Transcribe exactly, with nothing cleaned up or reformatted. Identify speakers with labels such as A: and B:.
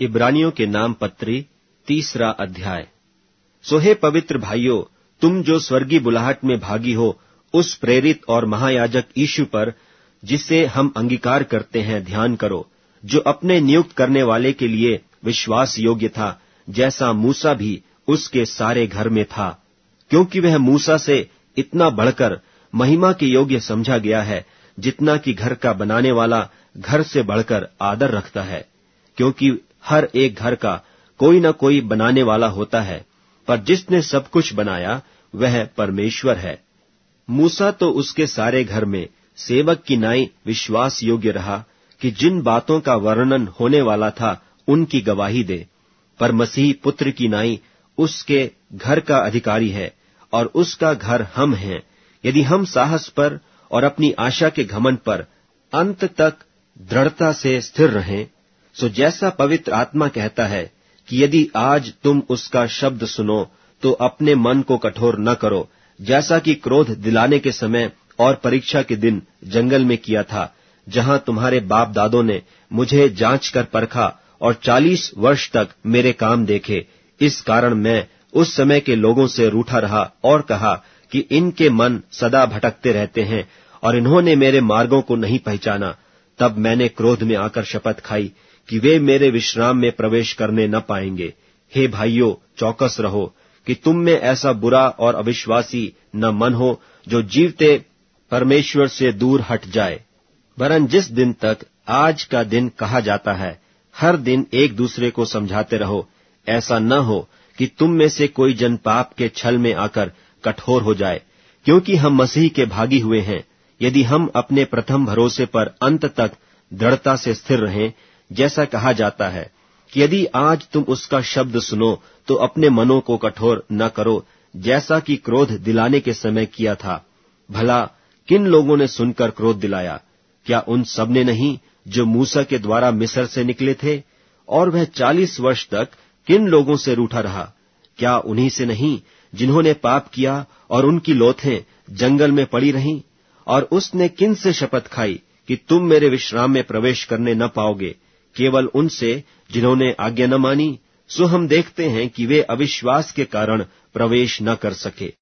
A: इब्रानियों के नाम पत्री तीसरा अध्याय। सो हे पवित्र भाइयों, तुम जो स्वर्गीय बुलाहट में भागी हो, उस प्रेरित और महायाजक यीशु पर, जिसे हम अंगीकार करते हैं, ध्यान करो, जो अपने नियुक्त करने वाले के लिए विश्वास योग्य था, जैसा मूसा भी उसके सारे घर में था, क्योंकि वह मूसा से इतना बढ़कर महिमा के योग्य समझा गया है, जितना कि घर का बनाने वाला घर से बढ़कर आदर रखता है। क्योंकि हर एक घर का कोई न कोई बनाने वाला होता है, पर जिसने सब कुछ बनाया वह परमेश्वर है। मूसा तो उसके सारे घर में सेवक की नाई विश्वास योग्य रहा कि जिन बातों का वर्णन होने वाला था उनकी गवाही दे, पर मसीह पुत्र की नाई उसके घर का अधिकारी है, और उसका घर हम हैं, यदि हम साहस पर और अपनी आशा के घमंड पर अंत तक दृढ़ता से स्थिर रहें। सो जैसा पवित्र आत्मा कहता है कि यदि आज तुम उसका शब्द सुनो तो अपने मन को कठोर न करो, जैसा कि क्रोध दिलाने के समय और परीक्षा के दिन जंगल में किया था, जहां तुम्हारे बाप दादों ने मुझे जांच कर परखा और चालीस वर्ष तक मेरे काम देखे। इस कारण मैं उस समय के लोगों से रूठा रहा और कहा कि इनके मन सदा भटकते रहते हैं और इन्होंने मेरे मार्गों को नहीं पहचाना। तब मैंने क्रोध में आकर शपथ खाई कि वे मेरे विश्राम में प्रवेश करने न पाएंगे। हे भाइयों, चौकस रहो कि तुम में ऐसा बुरा और अविश्वासी न मन हो जो जीवते परमेश्वर से दूर हट जाए। वरन जिस दिन तक आज का दिन कहा जाता है, हर दिन एक दूसरे को समझाते रहो, ऐसा न हो कि तुम में से कोई जन पाप के छल में आकर कठोर हो जाए, क्योंकि हम मसीह के भागी हुए हैं। यदि हम अपने प्रथम भरोसे पर अंत तक दृढ़ता से स्थिर रहें, जैसा कहा जाता है कि यदि आज तुम उसका शब्द सुनो तो अपने मनों को कठोर न करो, जैसा कि क्रोध दिलाने के समय किया था। भला किन लोगों ने सुनकर क्रोध दिलाया? क्या उन सब ने नहीं जो मूसा के द्वारा मिस्र से निकले थे? और वह चालीस वर्ष तक किन लोगों से रूठा रहा? क्या उन्हीं से नहीं जिन्होंने पाप किया और उनकी लोथें जंगल में पड़ी रहीं? और उसने किन से शपथ खाई कि तुम मेरे विश्राम में प्रवेश करने न पाओगे? केवल उनसे जिन्होंने आज्ञा न मानी। सो हम देखते हैं कि वे अविश्वास के कारण प्रवेश न कर सके।